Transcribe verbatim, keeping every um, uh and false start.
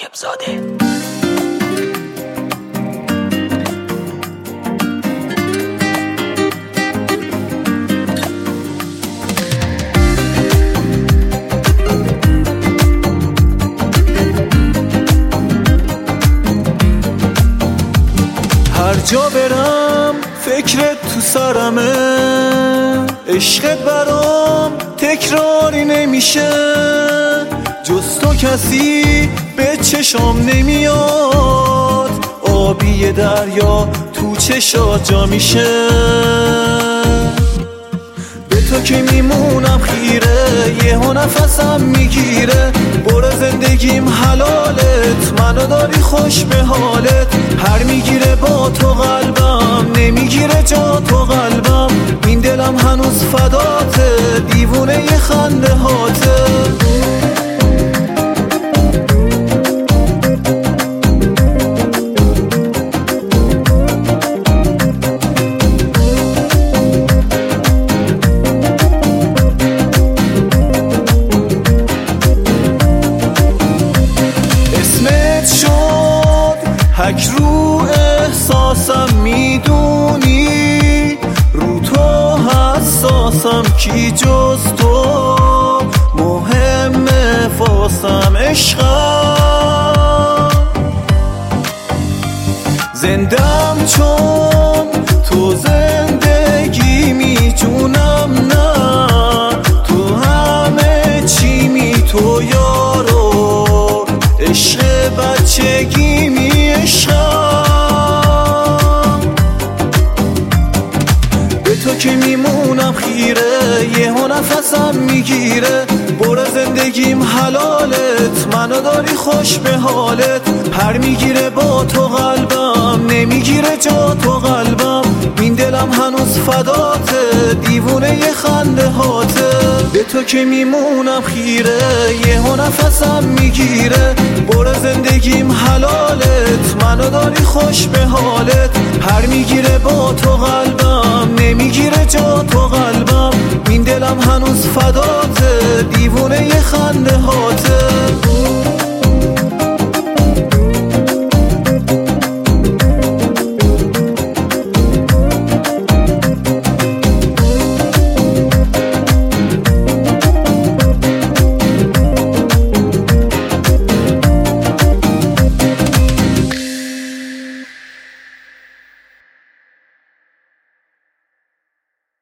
نایب زاده. هر جا برم فکرت تو سرمه، عشقت برام تکراری نمیشه، جز تو کسی به چشام نمیاد، آبی دریا تو چشات جا میشه. به تو که میمونم خیره، یهو نفسم میگیره، برو زندگیم حلالت، منو داری خوش به حالت، هر میگیره با تو قلبم، نمیگیره جا تو قلبم، این دلم هنوز فداته، دیوونه ی خنده هاته. حک رو احساسم میدونی، رو تو حساسم، کی جز تو مهمه فاسم، عشقم زندم چون تو زندگی میجونم، نه تو همه چی می، تو یارو عشق بچگی می، به تو که میمونم خیره، یهو نفسم میگیره، برو زندگیم حلالت، منو داری خوش به حالت، هر میگیره با تو قلبم، نمیگیره جا تو قلبم، این دلم هنوز فداته، دیوونه ی خنده هاته. به تو که میمونم خیره، یهو نفسم میگیره، برو زندگیم حلالت، منو داری خوش به حالت، هر میگیره با تو قلبم، نمیگیره جا تو قلبم، این دلم هنوز فداته، دیوونه ی خنده هاته.